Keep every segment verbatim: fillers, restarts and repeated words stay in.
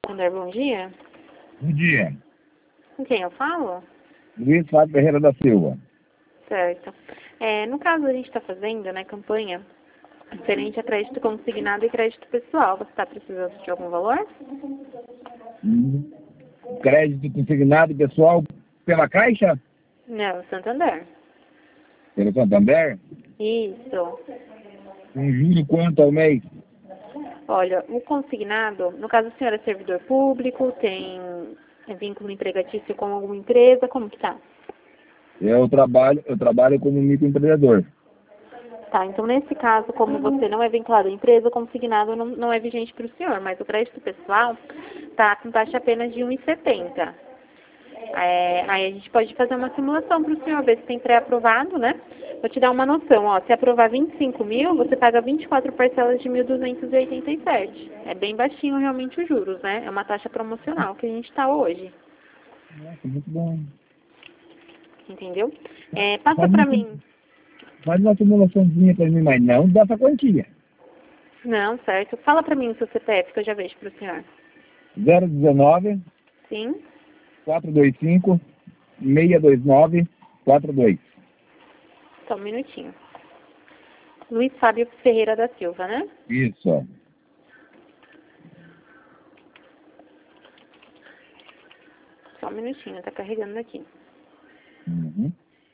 Santander, bom dia. Bom dia. Com quem eu falo? Luiz Fábio Ferreira da Silva. Certo. É, no caso, a gente está fazendo, né, campanha referente a crédito consignado e crédito pessoal. Você está precisando de algum valor? Hum. Crédito consignado pessoal pela Caixa? Não, Santander. Pelo Santander? Isso. Com juro quanto ao mês? Olha, o consignado, no caso, o senhor é servidor público, tem vínculo empregatício com alguma empresa, como que tá? Eu trabalho, eu trabalho como microempreendedor. Tá, então nesse caso, como você não é vinculado à empresa, o consignado não, não é vigente para o senhor, mas o crédito pessoal tá com taxa apenas de um vírgula setenta. É, aí a gente pode fazer uma simulação para o senhor, ver se tem pré-aprovado, né? Vou te dar uma noção, ó, se aprovar vinte e cinco mil, você paga vinte e quatro parcelas de mil duzentos e oitenta e sete. É bem baixinho realmente os juros, né? É uma taxa promocional que a gente está hoje. Nossa, muito bom. Entendeu? É, passa Faz para uma, mim. faz uma simulaçãozinha para mim, mas não dessa quantia. Não, certo. Fala para mim o seu C P F que eu já vejo para o senhor. zero um nove, Sim? quatro dois cinco, seis dois nove, quatro dois. Só um minutinho. Luiz Fábio Ferreira da Silva, né? Isso. Ó. Só um minutinho, tá carregando aqui. Uhum.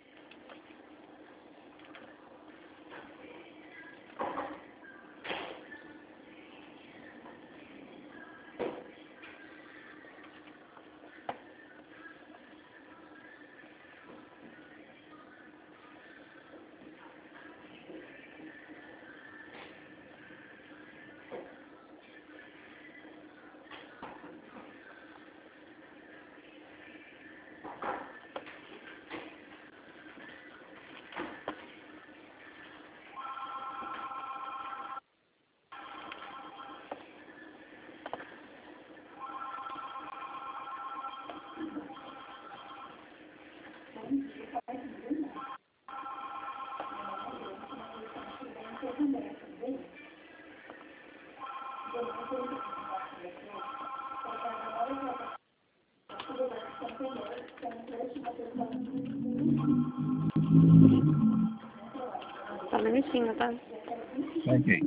Só um minutinho, tá? Ok.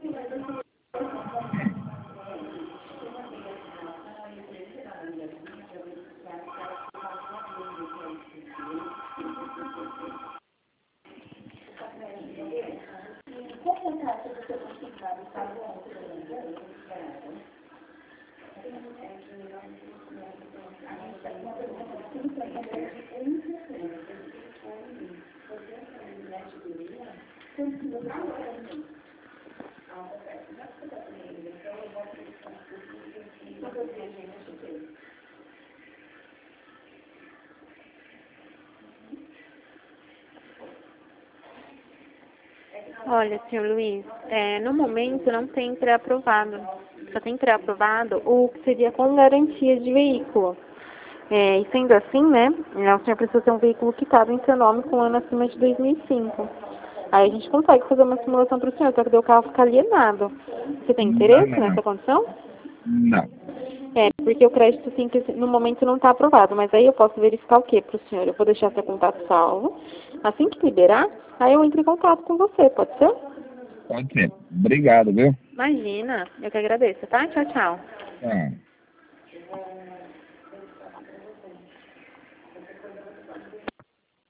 Olha, senhor Luiz, é, no momento não tem pré-aprovado. Só tem pré-aprovado o que seria com garantia de veículo. É, e sendo assim, né, o senhor precisa ter um veículo quitado em seu nome com um ano acima de dois mil e cinco. Aí a gente consegue fazer uma simulação para o senhor, só que daí o carro fica alienado. Você tem Não, interesse não, não. nessa condição? Não. É, porque o crédito simples no momento não está aprovado, mas aí eu posso verificar o que para o senhor? Eu vou deixar seu contato salvo. Assim que liberar, aí eu entro em contato com você, pode ser? Pode ser. Obrigado, viu? Imagina, eu que agradeço, tá? Tchau, tchau. Ah.